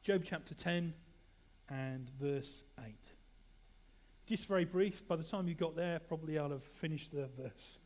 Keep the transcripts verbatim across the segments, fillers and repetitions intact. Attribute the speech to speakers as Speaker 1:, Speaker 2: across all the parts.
Speaker 1: Job chapter ten and verse eight. Just very brief. By the time you got there, probably I'll have finished the verse.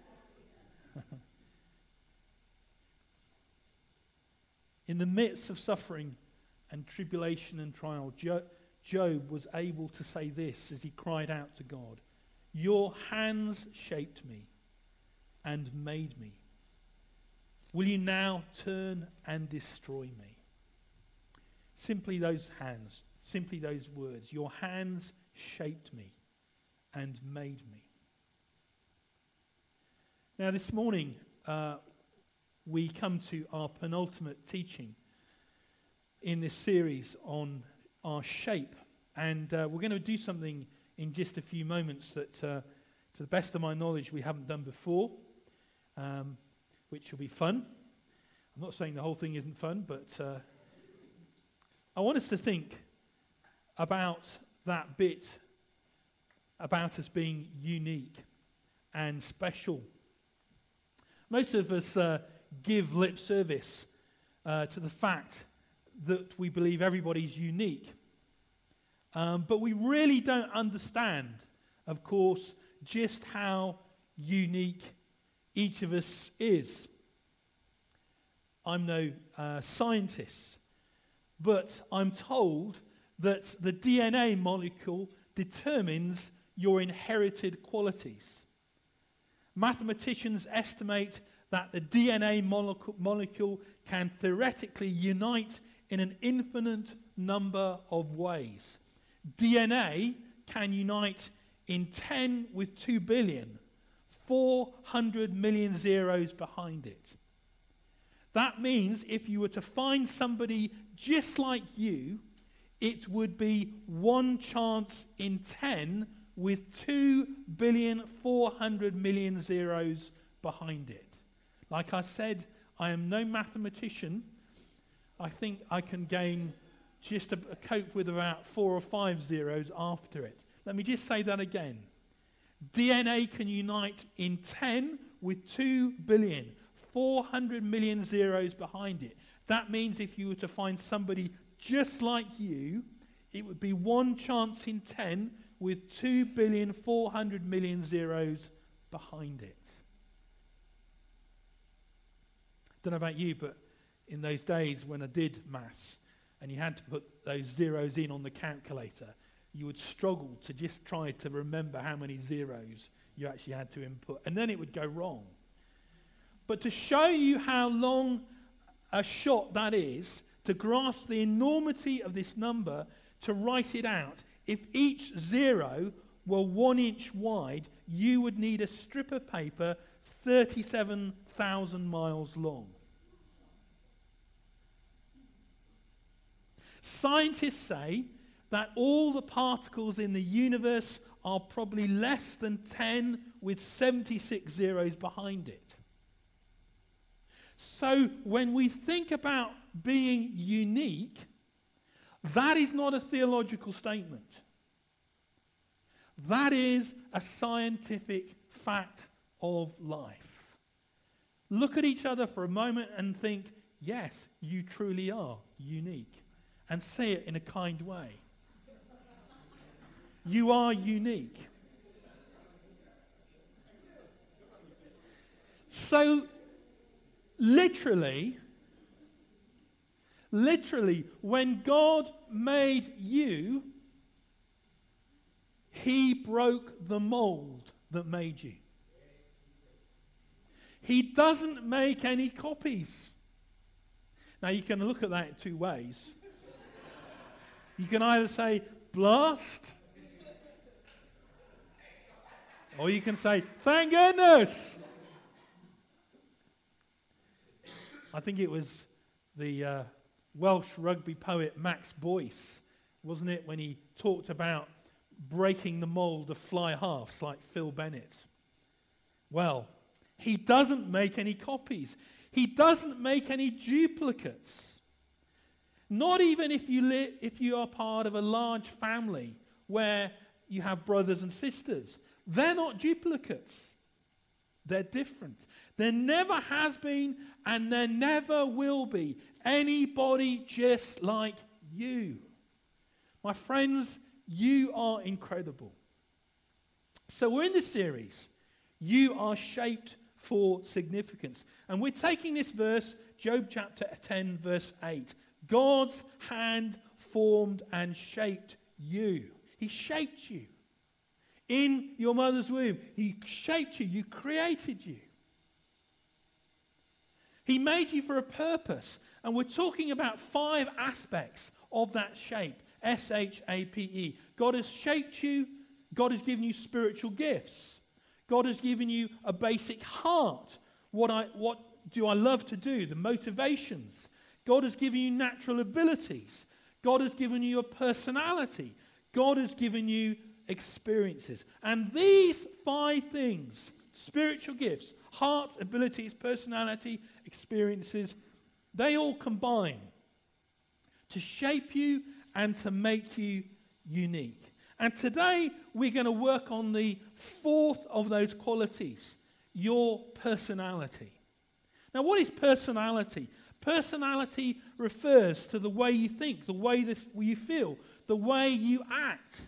Speaker 1: In the midst of suffering and tribulation and trial, Jo- Job was able to say this as he cried out to God: "Your hands shaped me and made me. Will you now turn and destroy me?" Simply those hands, simply those words. Your hands shaped me and made me. Now this morning, uh, we come to our penultimate teaching in this series on our shape. And uh, we're going to do something in just a few moments that, uh, to the best of my knowledge, we haven't done before, um, which will be fun. I'm not saying the whole thing isn't fun, but uh, I want us to think about that bit about us being unique and special. Most of us uh, give lip service uh, to the fact that we believe everybody's unique. Um, but we really don't understand, of course, just how unique each of us is. I'm no uh, scientist, but I'm told that the D N A molecule determines your inherited qualities. Mathematicians estimate that the D N A molecule, molecule can theoretically unite in an infinite number of ways. D N A can unite in ten with two billion, four hundred million zeros behind it. That means if you were to find somebody just like you, it would be one chance in ten with two billion, four hundred million zeros behind it. Like I said, I am no mathematician. I think I can gain just a, a cope with about four or five zeros after it. Let me just say that again. D N A can unite in ten with two billion, four hundred million zeros behind it. That means if you were to find somebody just like you, it would be one chance in ten with two billion, four hundred million zeros behind it. Don't know about you, but in those days when I did maths and you had to put those zeros in on the calculator, you would struggle to just try to remember how many zeros you actually had to input, and then it would go wrong. But to show you how long a shot that is, to grasp the enormity of this number, to write it out, if each zero were one inch wide, you would need a strip of paper thirty-seven thousand miles long. Scientists say that all the particles in the universe are probably less than ten with seventy-six zeros behind it. So when we think about being unique, that is not a theological statement. That is a scientific fact of life. Look at each other for a moment and think, yes, you truly are unique. And say it in a kind way. You are unique. So, literally, literally, when God made you, He broke the mold that made you. He doesn't make any copies. Now, you can look at that in two ways. You can either say, blast, or you can say, thank goodness. I think it was the uh, Welsh rugby poet Max Boyce, wasn't it, when he talked about breaking the mold of fly halves like Phil Bennett. Well, he doesn't make any copies. He doesn't make any duplicates. Not even if you li- if you are part of a large family where you have brothers and sisters. They're not duplicates. They're different. There never has been and there never will be anybody just like you. My friends, you are incredible. So we're in this series, You Are Shaped for Significance. And we're taking this verse, Job chapter ten, verse eight. God's hand formed and shaped you. He shaped you. In your mother's womb, he shaped you. You created you. He made you for a purpose. And we're talking about five aspects of that shape. S H A P E. God has shaped you. God has given you spiritual gifts. God has given you a basic heart. What I, what do I love to do? The motivations. God has given you natural abilities. God has given you a personality. God has given you experiences. And these five things, spiritual gifts, heart, abilities, personality, experiences, they all combine to shape you and to make you unique. And today we're going to work on the fourth of those qualities, your personality. Now, what is personality? Personality refers to the way you think, the way that you feel, the way you act.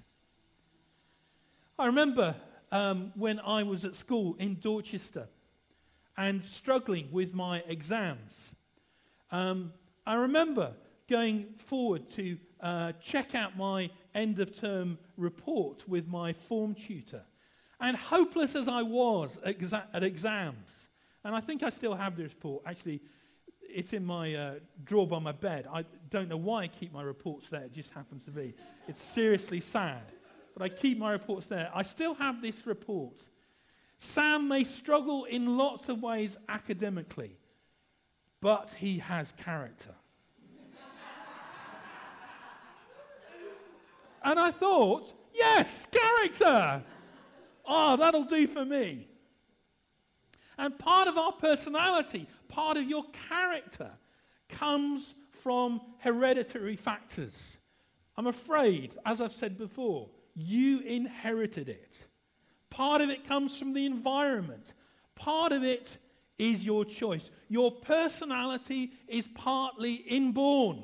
Speaker 1: I remember um, when I was at school in Dorchester and struggling with my exams. Um, I remember going forward to uh, check out my end-of-term report with my form tutor. And hopeless as I was at, exa- at exams, and I think I still have the report. Actually, it's in my uh, drawer by my bed. I don't know why I keep my reports there. It just happens to be. It's seriously sad. But I keep my reports there. I still have this report. Sam may struggle in lots of ways academically, but he has character. And I thought, yes, character. Oh, that'll do for me. And part of our personality, part of your character, comes from hereditary factors. I'm afraid, as I've said before, you inherited it. Part of it comes from the environment. Part of it is your choice. Your personality is partly inborn.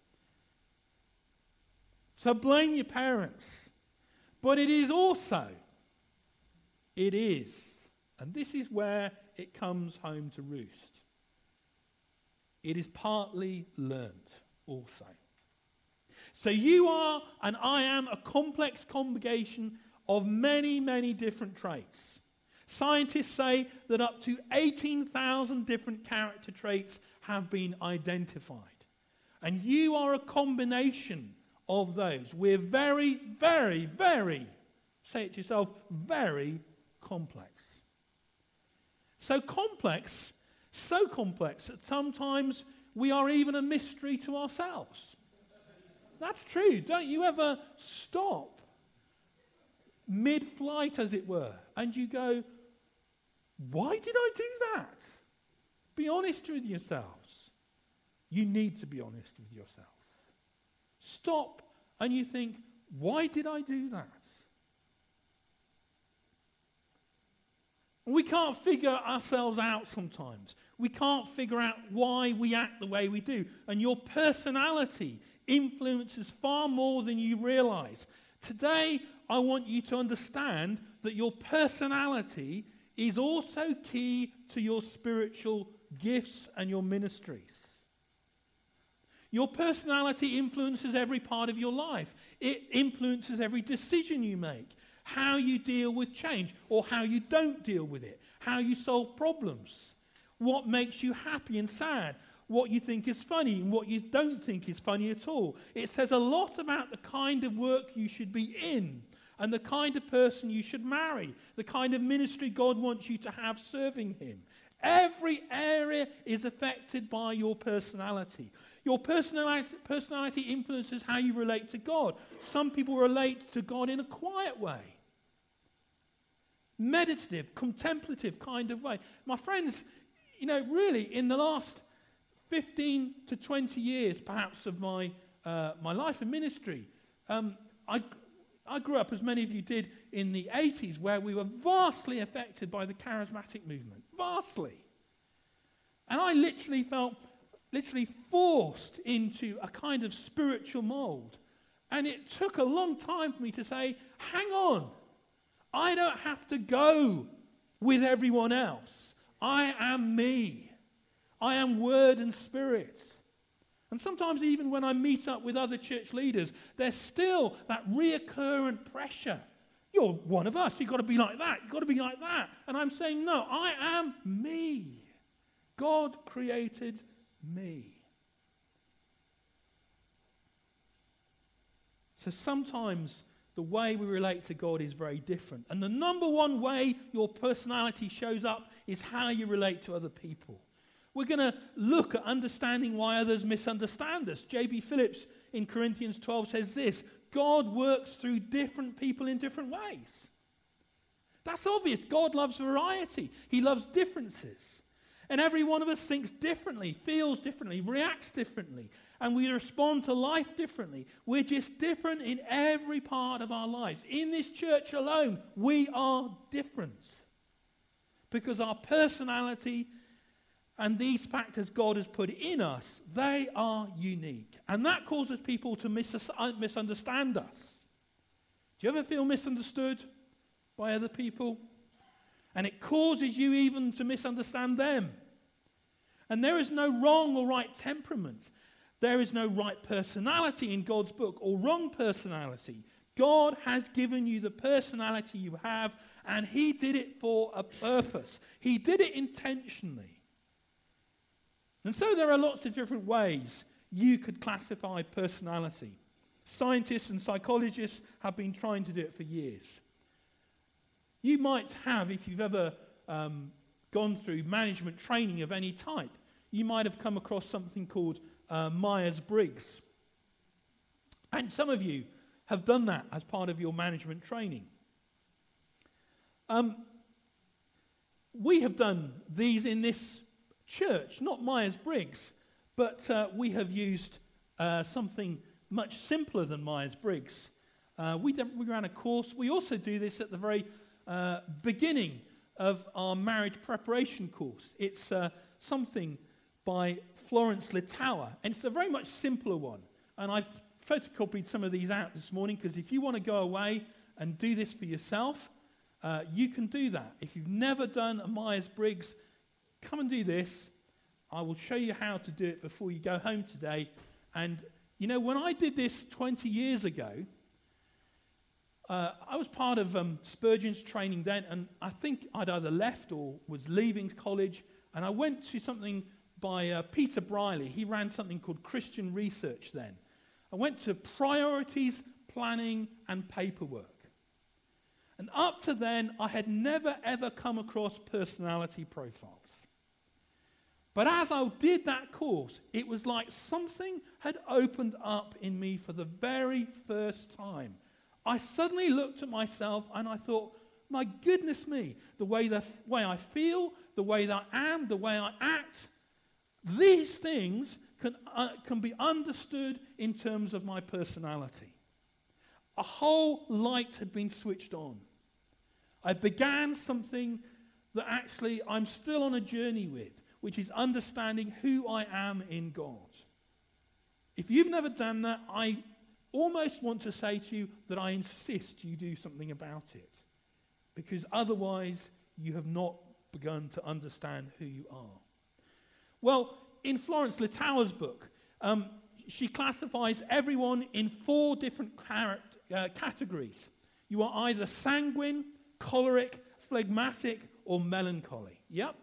Speaker 1: So blame your parents. But it is also, it is, and this is where it comes home to roost. It is partly learned also. So you are and I am a complex combination of many, many different traits. Scientists say that up to eighteen thousand different character traits have been identified. And you are a combination of those. We're very, very, very, say it to yourself, very complex. So complex, so complex that sometimes we are even a mystery to ourselves. That's true. Don't you ever stop mid-flight, as it were, and you go, why did I do that? Be honest with yourselves. You need to be honest with yourselves. Stop and you think, why did I do that? We can't figure ourselves out sometimes. We can't figure out why we act the way we do. And your personality influences far more than you realize. Today, I want you to understand that your personality is also key to your spiritual gifts and your ministries. Your personality influences every part of your life. It influences every decision you make, how you deal with change or how you don't deal with it, how you solve problems, what makes you happy and sad, what you think is funny and what you don't think is funny at all. It says a lot about the kind of work you should be in and the kind of person you should marry, the kind of ministry God wants you to have serving him. Every area is affected by your personality. Your personality, personality influences how you relate to God. Some people relate to God in a quiet way. Meditative, contemplative kind of way. My friends, you know, really, in the last fifteen to twenty years, perhaps, of my uh, my life and ministry, um, I, I grew up, as many of you did, in the eighties, where we were vastly affected by the charismatic movement. Vastly. And I literally felt, literally forced into a kind of spiritual mold. And it took a long time for me to say, hang on, I don't have to go with everyone else. I am me. I am Word and Spirit. And sometimes even when I meet up with other church leaders, there's still that reoccurrent pressure. You're one of us. You've got to be like that. You've got to be like that. And I'm saying, no, I am me. God created me. So sometimes the way we relate to God is very different. And the number one way your personality shows up is how you relate to other people. We're going to look at understanding why others misunderstand us. J B Phillips in Corinthians twelve says this: God works through different people in different ways. That's obvious. God loves variety. He loves differences. And every one of us thinks differently, feels differently, reacts differently, and we respond to life differently. We're just different in every part of our lives. In this church alone, we are different because our personality and these factors God has put in us, they are unique. And that causes people to mis- misunderstand us. Do you ever feel misunderstood by other people? And it causes you even to misunderstand them. And there is no wrong or right temperament. There is no right personality in God's book or wrong personality. God has given you the personality you have, and He did it for a purpose. He did it intentionally. And so there are lots of different ways you could classify personality. Scientists and psychologists have been trying to do it for years. You might have, if you've ever um, gone through management training of any type, you might have come across something called uh, Myers-Briggs. And some of you have done that as part of your management training. Um, we have done these in this church, not Myers-Briggs, but uh, we have used uh, something much simpler than Myers-Briggs. Uh, we, we ran a course. We also do this at the very uh, beginning of our marriage preparation course. It's uh, something by Florence Littauer, and it's a very much simpler one. And I've photocopied some of these out this morning because if you want to go away and do this for yourself, uh, you can do that. If you've never done a Myers-Briggs, come and do this. I will show you how to do it before you go home today. And, you know, when I did this twenty years ago, uh, I was part of um, Spurgeon's training then, and I think I'd either left or was leaving college, and I went to something by uh, Peter Briley. He ran something called Christian Research then. I went to priorities, planning, and paperwork. And up to then, I had never, ever come across personality profiles. But as I did that course, it was like something had opened up in me for the very first time. I suddenly looked at myself and I thought, my goodness me, the way, the f- way I feel, the way that I am, the way I act, these things can, uh, can be understood in terms of my personality. A whole light had been switched on. I began something that actually I'm still on a journey with, which is understanding who I am in God. If you've never done that, I almost want to say to you that I insist you do something about it, because otherwise you have not begun to understand who you are. Well, in Florence Littauer's book, um, she classifies everyone in four different car- uh, categories. You are either sanguine, choleric, phlegmatic, or melancholy. Yep.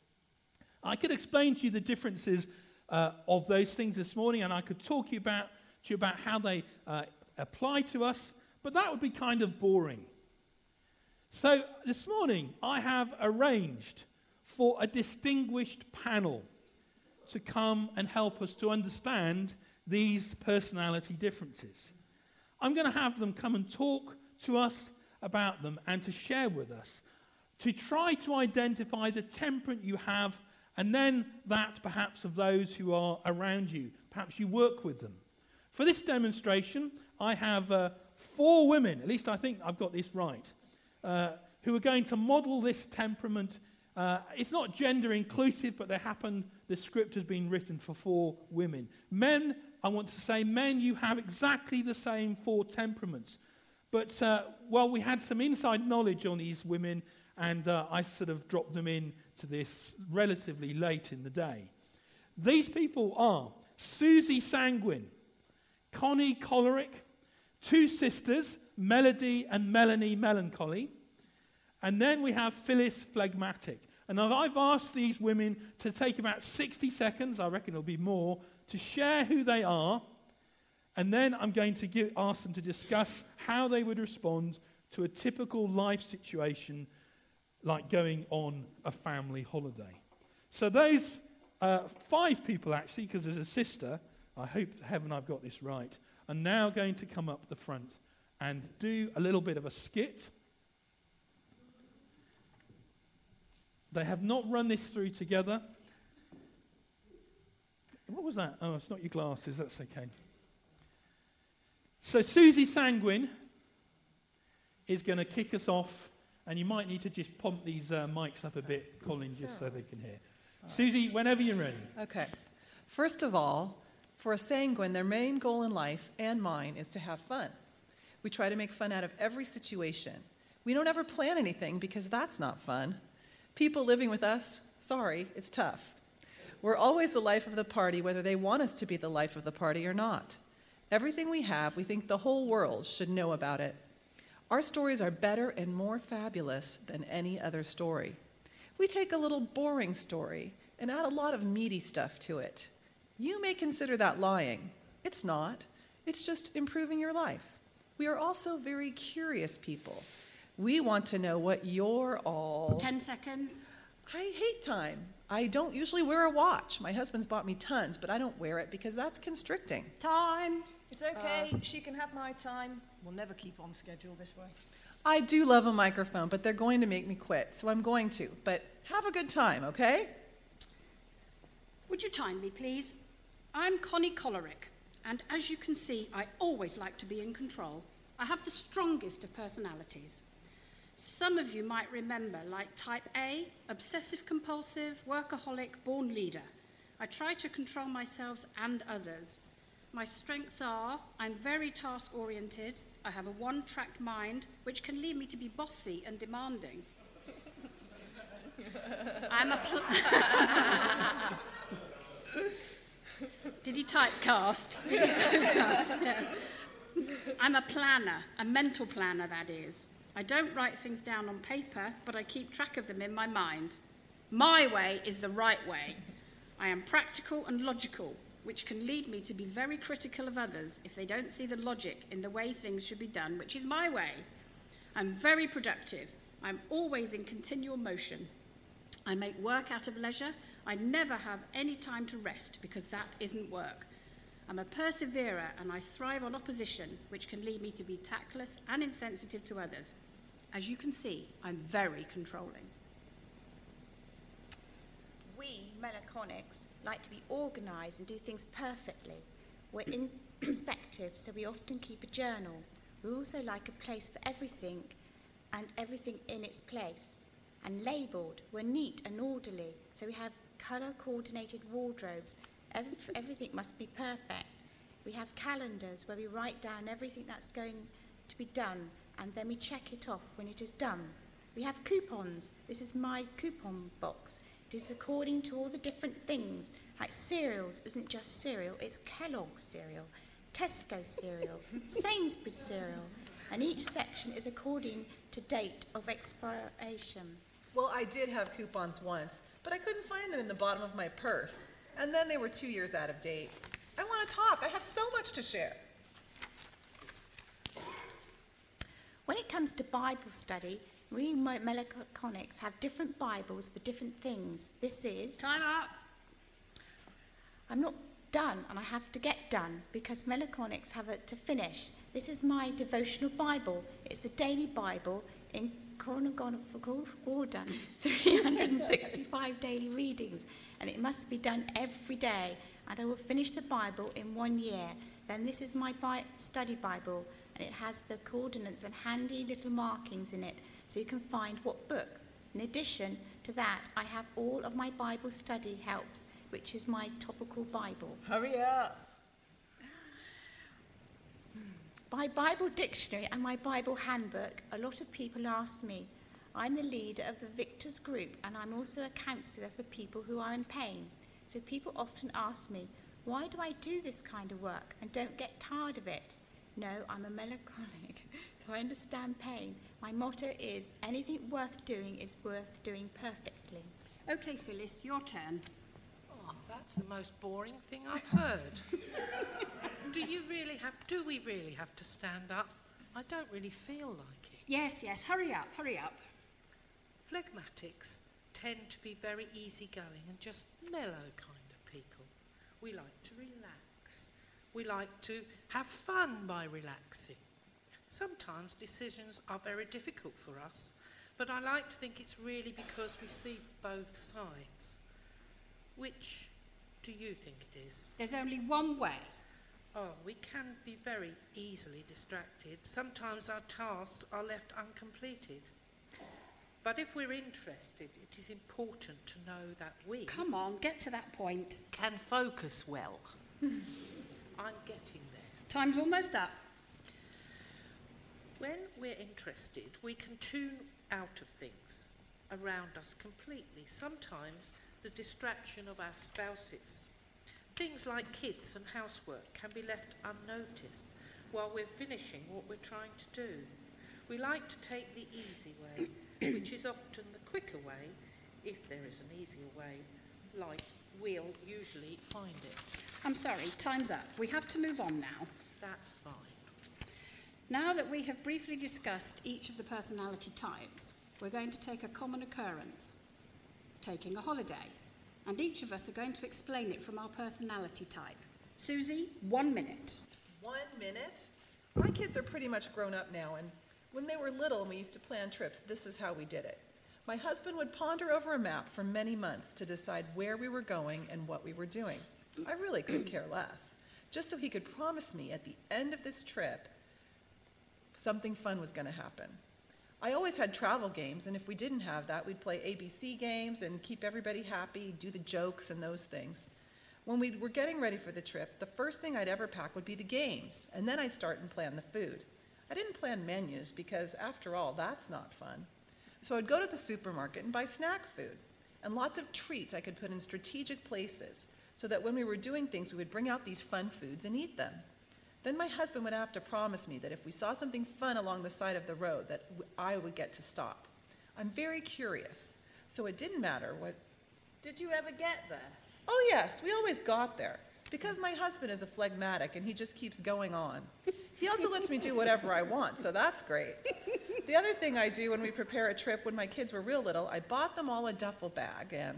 Speaker 1: I could explain to you the differences uh, of those things this morning, and I could talk you about, to you about how they uh, apply to us, but that would be kind of boring. So this morning, I have arranged for a distinguished panel to come and help us to understand these personality differences. I'm going to have them come and talk to us about them and to share with us, to try to identify the temperament you have, and then that perhaps of those who are around you. Perhaps you work with them. For this demonstration, I have uh, four women, at least I think I've got this right, uh, who are going to model this temperament. Uh, it's not gender inclusive, but they happen the script has been written for four women. Men, I want to say, men, you have exactly the same four temperaments. But, uh, well, we had some inside knowledge on these women, and uh, I sort of dropped them in to this relatively late in the day. These people are Susie Sanguine, Connie Choleric, two sisters, Melody and Melanie Melancholy, and then we have Phyllis Phlegmatic. And I've asked these women to take about sixty seconds, I reckon it'll be more, to share who they are, and then I'm going to give, ask them to discuss how they would respond to a typical life situation like going on a family holiday. So those uh, five people, actually, because there's a sister, I hope to heaven I've got this right, are now going to come up the front and do a little bit of a skit. They have not run this through together. What was that? Oh, it's not your glasses. That's okay. So Susie Sanguine is going to kick us off, and you might need to just pump these uh, mics up a bit, Colin, just so they can hear. All Susie, right. Whenever you're ready.
Speaker 2: Okay. First of all, for a sanguine, their main goal in life, and mine, is to have fun. We try to make fun out of every situation. We don't ever plan anything because that's not fun. People living with us, sorry, it's tough. We're always the life of the party, whether they want us to be the life of the party or not. Everything we have, we think the whole world should know about it. Our stories are better and more fabulous than any other story. We take a little boring story and add a lot of meaty stuff to it. You may consider that lying. It's not. It's just improving your life. We are also very curious people. We want to know what you're all...
Speaker 3: Ten seconds.
Speaker 2: I hate time. I don't usually wear a watch. My husband's bought me tons, but I don't wear it because that's constricting.
Speaker 3: Time.
Speaker 4: It's okay. Uh, she can have my time. We'll never keep on schedule this way.
Speaker 2: I do love a microphone, but they're going to make me quit, so I'm going to. But have a good time, okay?
Speaker 3: Would you time me, please? I'm Connie Choleric, and as you can see, I always like to be in control. I have the strongest of personalities. Some of you might remember, like type A, obsessive-compulsive, workaholic, born leader. I try to control myself and others. My strengths are, I'm very task-oriented, I have a one-track mind, which can lead me to be bossy and demanding. I'm a... Pl- Did he typecast? Did he typecast? Yeah. I'm a planner, a mental planner, that is. I don't write things down on paper, but I keep track of them in my mind. My way is the right way. I am practical and logical, which can lead me to be very critical of others if they don't see the logic in the way things should be done, which is my way. I'm very productive. I'm always in continual motion. I make work out of leisure. I never have any time to rest because that isn't work. I'm a perseverer and I thrive on opposition, which can lead me to be tactless and insensitive to others. As you can see, I'm very controlling.
Speaker 5: We, melancholics, like to be organised and do things perfectly. We're in perspective, so we often keep a journal. We also like a place for everything and everything in its place. And labelled, we're neat and orderly, so we have colour-coordinated wardrobes. Every, everything must be perfect. We have calendars where we write down everything that's going to be done, and then we check it off when it is done. We have coupons. This is my coupon box. It is according to all the different things, like cereals isn't just cereal, it's Kellogg's cereal, Tesco cereal, Sainsbury's cereal, and each section is according to date of expiration.
Speaker 2: Well, I did have coupons once, but I couldn't find them in the bottom of my purse. And then they were two years out of date. I want to talk. I have so much to share.
Speaker 5: When it comes to Bible study, we melancholics have different Bibles for different things. This is...
Speaker 3: Time up.
Speaker 5: I'm not done, and I have to get done, because melancholics have it to finish. This is my devotional Bible. It's the daily Bible in chronological order, three hundred sixty-five daily readings, and it must be done every day, and I will finish the Bible in one year. Then this is my Bi- study Bible, and it has the coordinates and handy little markings in it, so you can find what book. In addition to that, I have all of my Bible study helps, which is my topical Bible.
Speaker 4: Hurry up.
Speaker 5: By Bible dictionary and my Bible handbook, a lot of people ask me. I'm the leader of the Victors group, and I'm also a counsellor for people who are in pain. So people often ask me, why do I do this kind of work and don't get tired of it? No, I'm a melancholic. I understand pain. My motto is, anything worth doing is worth doing perfectly.
Speaker 3: Okay, Phyllis, your turn.
Speaker 6: Oh, that's the most boring thing I've heard. Do you really have, do we really have to stand up? I don't really feel like it.
Speaker 3: Yes, yes, hurry up, hurry up.
Speaker 6: Phlegmatics tend to be very easygoing and just mellow kind of people. We like to relax. We like to have fun by relaxing. Sometimes decisions are very difficult for us, but I like to think it's really because we see both sides. Which do you think it is?
Speaker 3: There's only one way.
Speaker 6: Oh, we can be very easily distracted. Sometimes our tasks are left uncompleted. But if we're interested, it is important to know that we
Speaker 3: Come on, get to that point.
Speaker 6: can focus well. I'm getting there.
Speaker 3: Time's almost up.
Speaker 6: When we're interested, we can tune out of things around us completely. Sometimes the distraction of our spouses. Things like kids and housework can be left unnoticed while we're finishing what we're trying to do. We like to take the easy way, which is often the quicker way, if there is an easier way, like we'll usually find it.
Speaker 3: I'm sorry, time's up. We have to move on now.
Speaker 6: That's fine.
Speaker 3: Now that we have briefly discussed each of the personality types, we're going to take a common occurrence, taking a holiday, and each of us are going to explain it from our personality type. Susie, one minute.
Speaker 2: One minute? My kids are pretty much grown up now, and when they were little and we used to plan trips, this is how we did it. My husband would ponder over a map for many months to decide where we were going and what we were doing. I really could care less, just so he could promise me at the end of this trip something fun was going to happen. I always had travel games, and if we didn't have that, we'd play A B C games and keep everybody happy, do the jokes and those things. When we were getting ready for the trip, the first thing I'd ever pack would be the games, and then I'd start and plan the food. I didn't plan menus because, after all, that's not fun. So I'd go to the supermarket and buy snack food, and lots of treats I could put in strategic places so that when we were doing things, we would bring out these fun foods and eat them. Then my husband would have to promise me that if we saw something fun along the side of the road, that I would get to stop. I'm very curious, so it didn't matter what...
Speaker 4: Did you ever get there?
Speaker 2: Oh yes, we always got there, because my husband is a phlegmatic and he just keeps going on. He also lets me do whatever I want, so that's great. The other thing I do when we prepare a trip, when my kids were real little, I bought them all a duffel bag, and,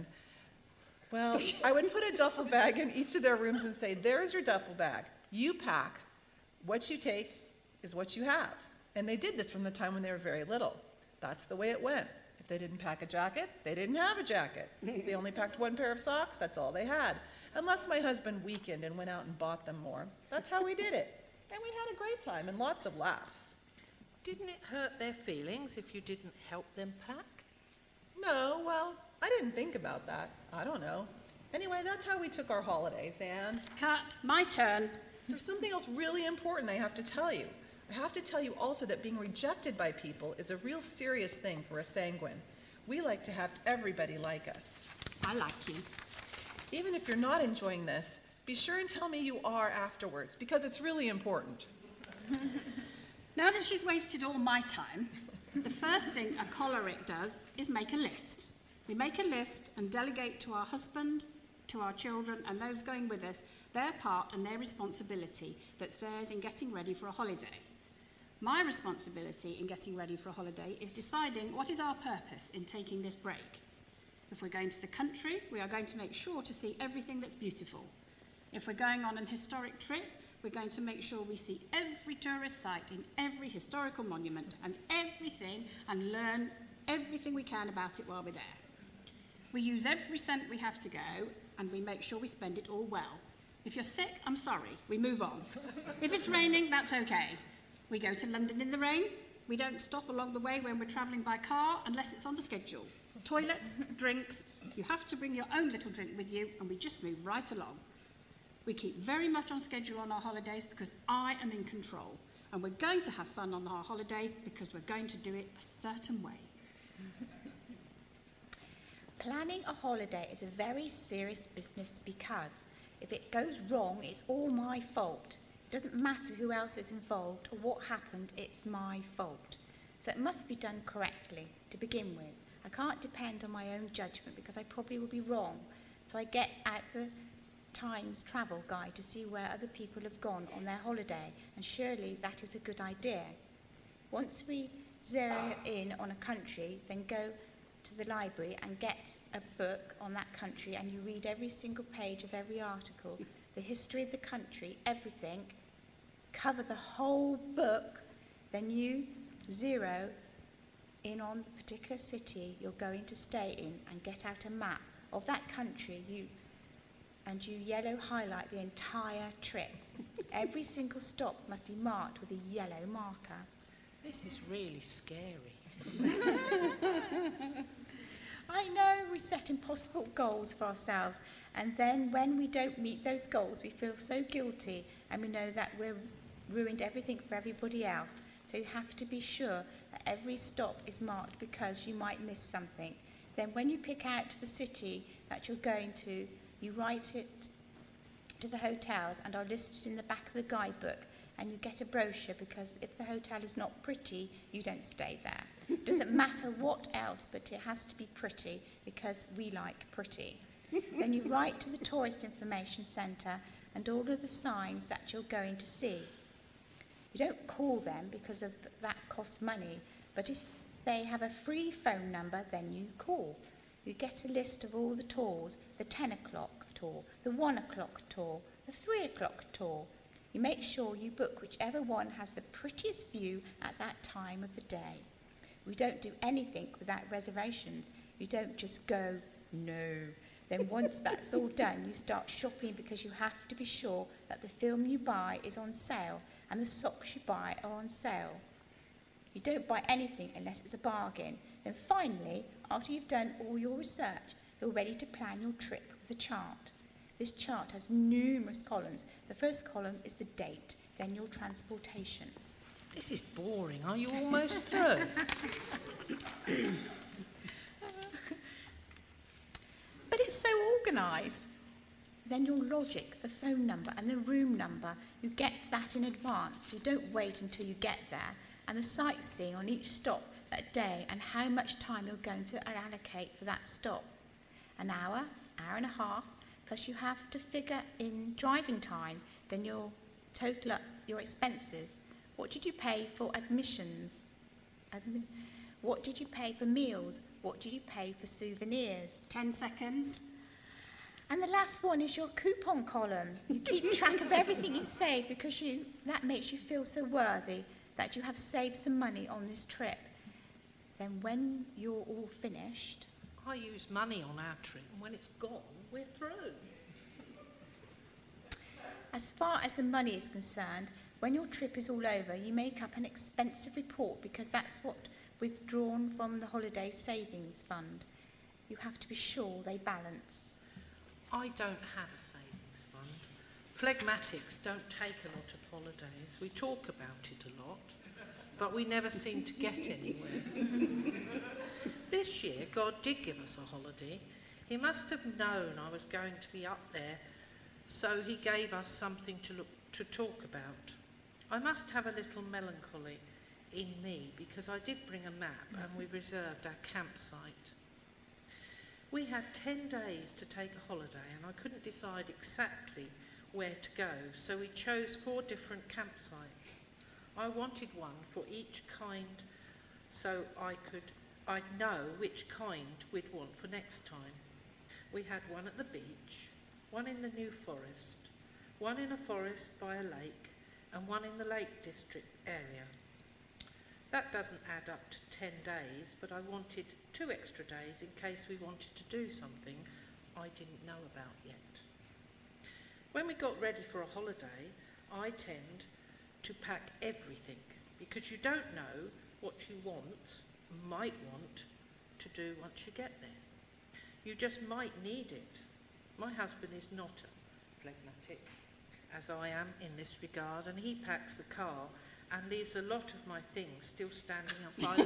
Speaker 2: well, I would put a duffel bag in each of their rooms and say, there's your duffel bag. You pack. What you take is what you have. And they did this from the time when they were very little. That's the way it went. If they didn't pack a jacket, they didn't have a jacket. They only packed one pair of socks, that's all they had. Unless my husband weakened and went out and bought them more. That's how we did it. And we had a great time and lots of laughs.
Speaker 6: Didn't it hurt their feelings if you didn't help them pack?
Speaker 2: No, well, I didn't think about that. I don't know. Anyway, that's how we took our holidays, and
Speaker 3: Cut. My turn.
Speaker 2: there's something else really important I have to tell you. I have to tell you also that being rejected by people is a real serious thing for a sanguine. We like to have everybody like us.
Speaker 3: I like you.
Speaker 2: Even if you're not enjoying this, be sure and tell me you are afterwards, because it's really important.
Speaker 3: Now that she's wasted all my time, the first thing a choleric does is make a list. We make a list and delegate to our husband, to our children, and those going with us their part and their responsibility that's theirs in getting ready for a holiday. My responsibility in getting ready for a holiday is deciding what is our purpose in taking this break. If we're going to the country, we are going to make sure to see everything that's beautiful. If we're going on an historic trip, we're going to make sure we see every tourist site in every historical monument and everything and learn everything we can about it while we're there. We use every cent we have to go, and we make sure we spend it all well. If you're sick, I'm sorry, we move on. If it's raining, that's okay. We go to London in the rain. We don't stop along the way when we're travelling by car unless it's on the schedule. Toilets, drinks, you have to bring your own little drink with you, and we just move right along. We keep very much on schedule on our holidays because I am in control, and we're going to have fun on our holiday because we're going to do it a certain way.
Speaker 5: Planning a holiday is a very serious business because if it goes wrong, it's all my fault. It doesn't matter who else is involved or what happened, it's my fault. So it must be done correctly to begin with. I can't depend on my own judgment because I probably will be wrong. So I get out the Times travel guide to see where other people have gone on their holiday, and surely that is a good idea. Once we zero in on a country, then go to the library and get a book on that country, and you read every single page of every article, the history of the country, everything, cover the whole book, then you zero in on the particular city you're going to stay in and get out a map of that country, you and you yellow highlight the entire trip. Every single stop must be marked with a yellow marker.
Speaker 6: This is really scary.
Speaker 5: I know we set impossible goals for ourselves, and then when we don't meet those goals, we feel so guilty, and we know that we've ruined everything for everybody else. So you have to be sure that every stop is marked because you might miss something. Then when you pick out the city that you're going to, you write it to the hotels and are listed in the back of the guidebook, and you get a brochure because if the hotel is not pretty, you don't stay there. It doesn't matter what else, but it has to be pretty because we like pretty. Then you write to the Tourist Information Centre and all of the signs that you're going to see. You don't call them because of that costs money, but if they have a free phone number, then you call. You get a list of all the tours, the ten o'clock tour, the one o'clock tour, the three o'clock tour. You make sure you book whichever one has the prettiest view at that time of the day. We don't do anything without reservations. You don't just go, no. Then once that's all done, you start shopping because you have to be sure that the film you buy is on sale and the socks you buy are on sale. You don't buy anything unless it's a bargain. Then finally, after you've done all your research, you're ready to plan your trip with a chart. This chart has numerous columns. The first column is the date, then your transportation.
Speaker 6: This is boring. Are you almost through?
Speaker 5: But it's so organised. Then your logic, the phone number and the room number, you get that in advance. You don't wait until you get there. And the sightseeing on each stop that day and how much time you're going to allocate for that stop. An hour, hour and a half, plus you have to figure in driving time, then you'll total up your expenses. What did you pay for admissions? Admi- what did you pay for meals? What did you pay for souvenirs?
Speaker 3: Ten seconds.
Speaker 5: And the last one is your coupon column. You keep track of everything you save because you, that makes you feel so worthy that you have saved some money on this trip. Then when you're all finished...
Speaker 6: I use money on our trip, and when it's gone, we're through.
Speaker 5: As far as the money is concerned, when your trip is all over, you make up an expensive report because that's what withdrawn from the holiday savings fund. You have to be sure they balance.
Speaker 6: I don't have a savings fund. Phlegmatics don't take a lot of holidays. We talk about it a lot, but we never seem to get anywhere. This year, God did give us a holiday. He must have known I was going to be up there, so he gave us something to look to talk about. I must have a little melancholy in me because I did bring a map and we reserved our campsite. We had ten days to take a holiday and I couldn't decide exactly where to go, so we chose four different campsites. I wanted one for each kind so I could I'd know which kind we'd want for next time. We had one at the beach, one in the New Forest, one in a forest by a lake, and one in the Lake District area. That doesn't add up to ten days, but I wanted two extra days in case we wanted to do something I didn't know about yet. When we got ready for a holiday, I tend to pack everything because you don't know what you want, might want, to to do once you get there. You just might need it. My husband is not a phlegmatic, as I am in this regard, and he packs the car and leaves a lot of my things still standing up by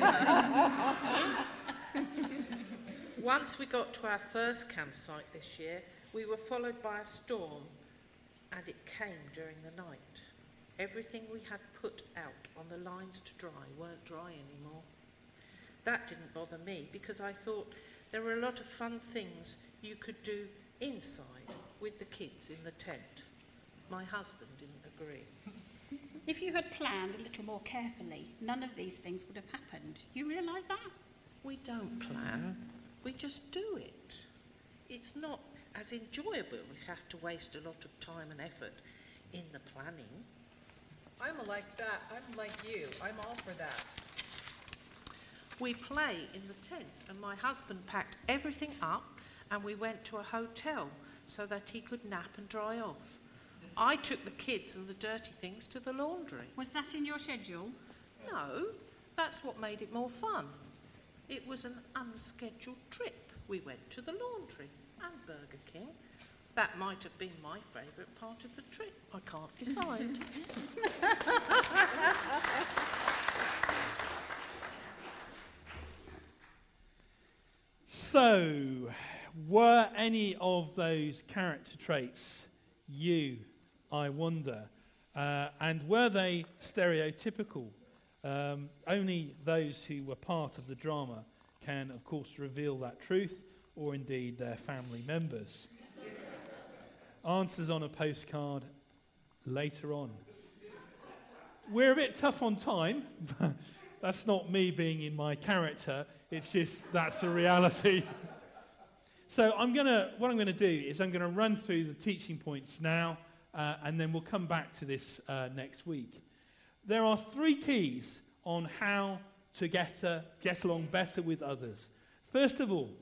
Speaker 6: the door. Once we got to our first campsite this year, we were followed by a storm, and it came during the night. Everything we had put out on the lines to dry weren't dry anymore. That didn't bother me because I thought there were a lot of fun things you could do inside with the kids in the tent. My husband didn't agree.
Speaker 3: If you had planned a little more carefully, none of these things would have happened. You realise that?
Speaker 6: We don't plan, we just do it. It's not as enjoyable if we have to waste a lot of time and effort in the planning.
Speaker 7: I'm like that. I'm like you. I'm all for that.
Speaker 6: We play in the tent, and my husband packed everything up and we went to a hotel so that he could nap and dry off. I took the kids and the dirty things to the laundry.
Speaker 3: Was that in your schedule?
Speaker 6: No, that's what made it more fun. It was an unscheduled trip. We went to the laundry and Burger King. That might have been my favourite part of the trip. I can't decide.
Speaker 1: So, were any of those character traits you, I wonder? Uh, and were they stereotypical? Um, only those who were part of the drama can, of course, reveal that truth, or indeed their family members. Answers on a postcard later on. We're a bit tough on time. That's not me being in my character. It's just that's the reality. So I'm gonna. What I'm going to do is I'm going to run through the teaching points now, uh, and then we'll come back to this uh, next week. There are three keys on how to get uh, get along better with others. First of all,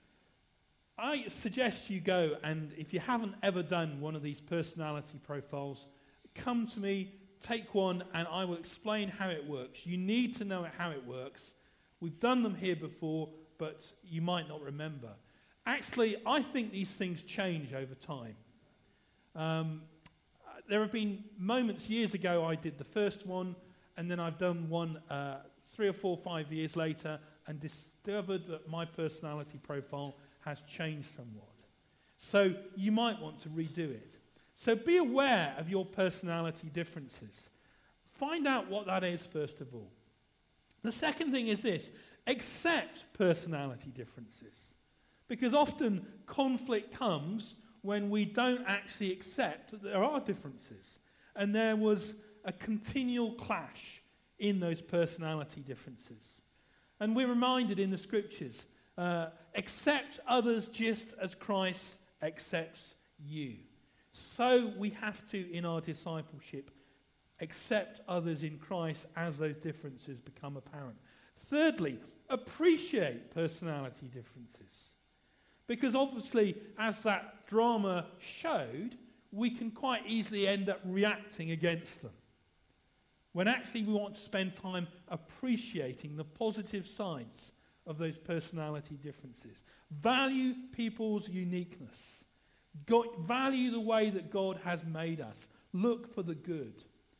Speaker 1: I suggest you go, and if you haven't ever done one of these personality profiles, come to me, take one, and I will explain how it works. You need to know how it works. We've done them here before, but you might not remember. Actually, I think these things change over time. Um, there have been moments years ago I did the first one, and then I've done one uh, three or four, five years later, and discovered that my personality profile has changed somewhat. So you might want to redo it. So be aware of your personality differences. Find out what that is, first of all. The second thing is this: accept personality differences. Because often conflict comes when we don't actually accept that there are differences. And there was a continual clash in those personality differences. And we're reminded in the scriptures, uh, accept others just as Christ accepts you. So we have to, in our discipleship, accept others in Christ as those differences become apparent. Thirdly, appreciate personality differences. Because obviously, as that drama showed, we can quite easily end up reacting against them. When actually we want to spend time appreciating the positive sides of those personality differences. Value people's uniqueness. God, value the way that God has made us. Look for the good.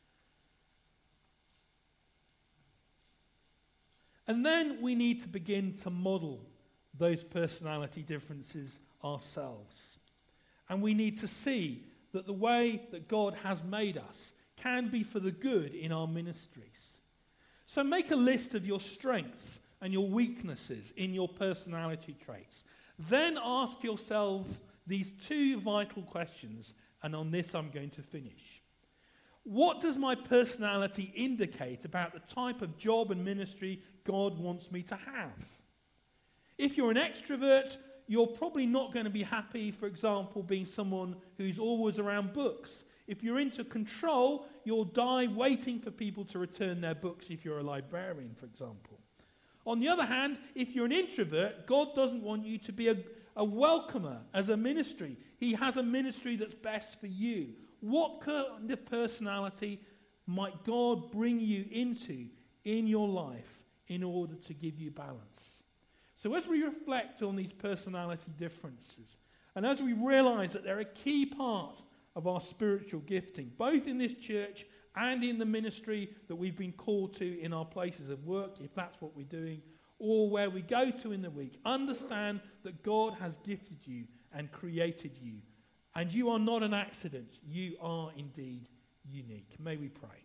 Speaker 1: And then we need to begin to model those personality differences ourselves. And we need to see that the way that God has made us can be for the good in our ministries. So make a list of your strengths and your weaknesses in your personality traits. Then ask yourself these two vital questions, and on this I'm going to finish. What does my personality indicate about the type of job and ministry God wants me to have? If you're an extrovert, you're probably not going to be happy, for example, being someone who's always around books. If you're into control, you'll die waiting for people to return their books if you're a librarian, for example. On the other hand, if you're an introvert, God doesn't want you to be a, a welcomer as a ministry. He has a ministry that's best for you. What kind of personality might God bring you into in your life in order to give you balance? So as we reflect on these personality differences, and as we realize that they're a key part of our spiritual gifting, both in this church and in the ministry that we've been called to in our places of work, if that's what we're doing, or where we go to in the week, understand that God has gifted you and created you. And you are not an accident. You are indeed unique. May we pray.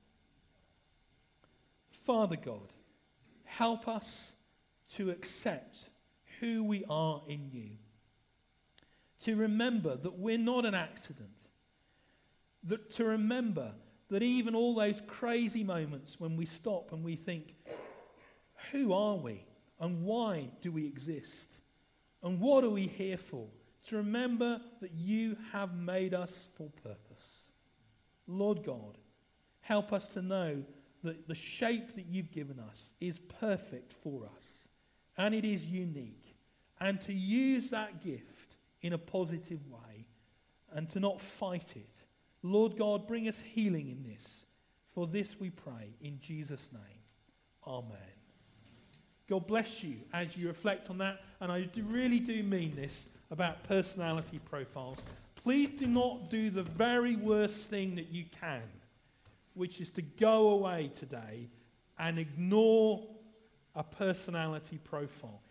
Speaker 1: Father God, help us to accept who we are in you. To remember that we're not an accident. That to remember that even all those crazy moments when we stop and we think, who are we? And why do we exist? And what are we here for? To remember that you have made us for purpose. Lord God, help us to know that the shape that you've given us is perfect for us. And it is unique. And to use that gift in a positive way and to not fight it. Lord God, bring us healing in this. For this we pray in Jesus' name. Amen. God bless you as you reflect on that. And I do, really do mean this about personality profiles. Please do not do the very worst thing that you can, which is to go away today and ignore a personality profile.